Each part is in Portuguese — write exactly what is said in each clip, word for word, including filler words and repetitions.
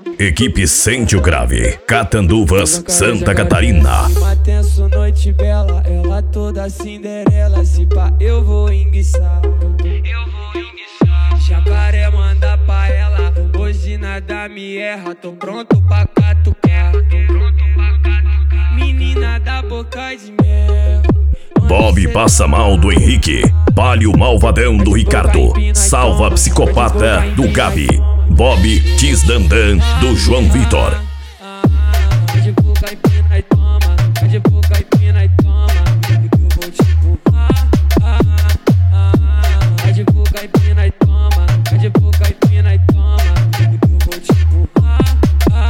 Equipe Sente o Grave, Catanduvas, Santa Catarina. Uma tenso, noite bela, ela toda Cinderela. Se pá, eu vou enguiçar, eu vou enguiçar. Jacaré manda pra ela, hoje nada me erra. Tô pronto pra catucar, menina da boca de mel. Bob Passa Mal do Henrique, Palio Malvadão do Ricardo, Salva Psicopata do Gabi, Bob Tisdandan do João Vitor. De boca empina e toma, de boca empina e toma, eu vou te empurrar. De boca empina e toma, de boca empina e toma, eu vou te empurrar.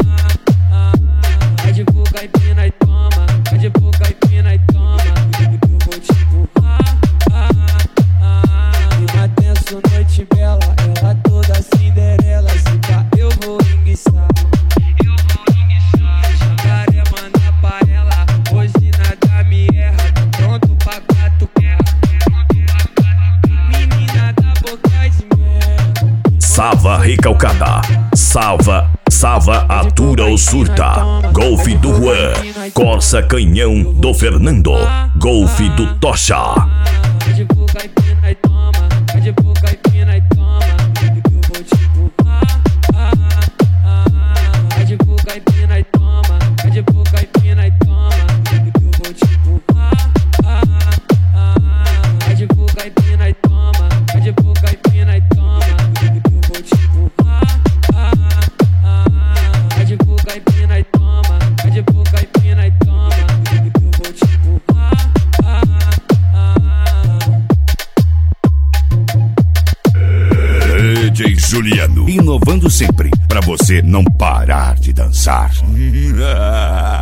De boca empina e toma, de boca empina e toma, eu vou te empurrar. Uma tenso, noite bela, ela toda Cinderela. Se pá, eu vou enguiçar. Jacaré manda pra ela, hoje nada me erra. Tô pronto pra catucar, menina da boca de mel. Sava Recalcada, Salva, Sava Atura ou Surta, Golfe do Juan, Corsa Canhão do Fernando, Golfe do Tocha. De boca empina e toma, de boca empina e toma, eu vou te empurrar. De boca empina e toma, de boca empina e toma, eu vou te empurrar. De boca empina e toma, de boca empina e toma, eu vou te empurrar. De boca empina e toma, de boca empina e toma, eu vou te empurrar. D J Juliano, inovando sempre, pra você não parar de dançar.